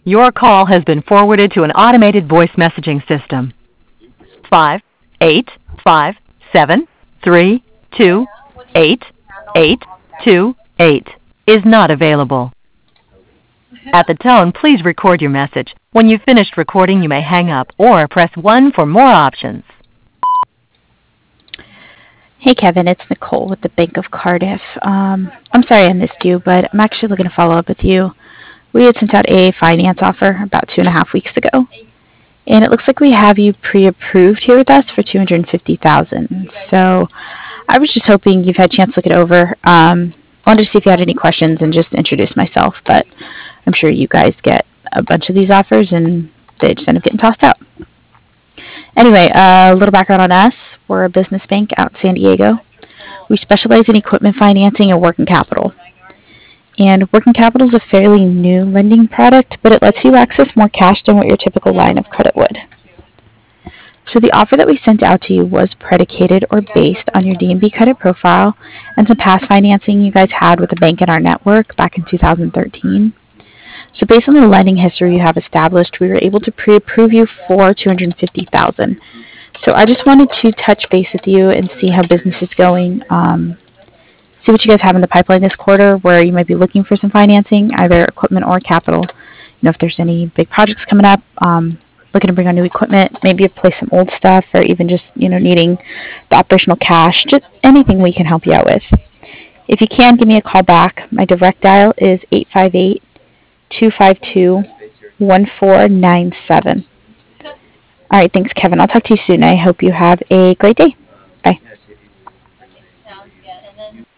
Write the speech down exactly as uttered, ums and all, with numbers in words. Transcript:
Your call has been forwarded to an automated voice messaging system. Five, eight, five, seven, three, two, eight, eight, two, eight is not available. At the tone, please record your message. When you've finished recording, you may hang up or press one for more options. Hey, Kevin, it's Nicole with the Bank of Cardiff. Um, I'm sorry I missed you, but I'm actually looking to follow up with you. We had sent out a finance offer about two and a half weeks ago, and it looks like we have you pre-approved here with us for two hundred fifty thousand dollars. So I was just hoping you've had a chance to look it over. Um, I wanted to see if you had any questions and just introduce myself, but I'm sure you guys get a bunch of these offers, and they just end up getting tossed out. Anyway, uh, a little background on us. We're a business bank out in San Diego. We specialize in equipment financing and working capital. And working capital is a fairly new lending product, but it lets you access more cash than what your typical line of credit would. So the offer that we sent out to you was predicated or based on your D and B credit profile and some past financing you guys had with a bank in our network back in two thousand thirteen. So based on the lending history you have established, we were able to pre-approve you for two hundred fifty thousand dollars. So I just wanted to touch base with you and see how business is going. Um, see what you guys have in the pipeline this quarter, where you might be looking for some financing, either equipment or capital. You know, if there's any big projects coming up, um, looking to bring on new equipment, maybe replace some old stuff, or even just, you know, needing the operational cash, just anything we can help you out with. If you can, give me a call back. My direct dial is eight five eight, two five two, one four nine seven. All right, thanks, Kevin. I'll talk to you soon. I hope you have a great day. Bye.